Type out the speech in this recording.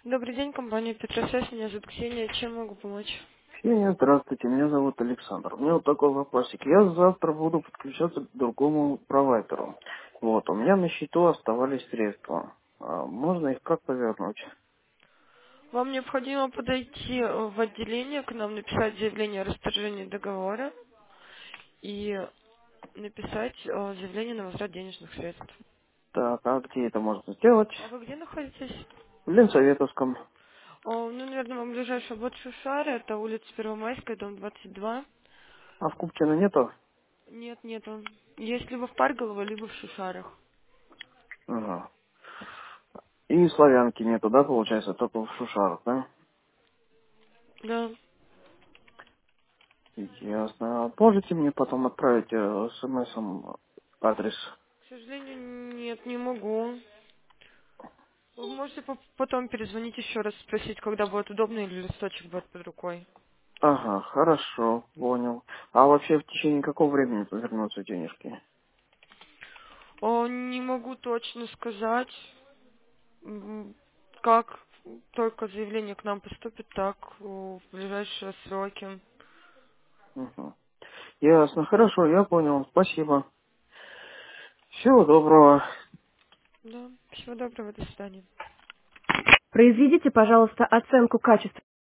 Добрый день, компания Петросвязь, меня зовут Ксения, чем могу помочь? Ксения, здравствуйте, меня зовут Александр. У меня вот такой вопросик. Я завтра буду подключаться к другому провайдеру. Вот, у меня на счету оставались средства. Можно их как повернуть? Вам необходимо подойти в отделение, к нам написать заявление о расторжении договора и написать заявление на возврат денежных средств. Так, а где это можно сделать? А вы где находитесь? В Ленсоветовском. Ну, наверное, вам ближайший вот Шушары, это улица Первомайская, дом 22. А в Купчино нету? Нет, нету. Есть либо в Парголово, либо в Шушарах. Ага. И славянки нету, да, получается, только в Шушарах, да? Да. Ясно. Можете мне потом отправить смс-ом адрес? К сожалению, нет, не могу. Вы можете потом перезвонить еще раз, спросить, когда будет удобно или листочек будет под рукой. Ага, хорошо, понял. А вообще в течение какого времени повернутся денежки? Не могу точно сказать, как только заявление к нам поступит, так в ближайшие сроки. Мгм. Ясно, хорошо, я понял. Спасибо. Всего доброго. Да, всего доброго, до свидания. Произведите, пожалуйста, оценку качества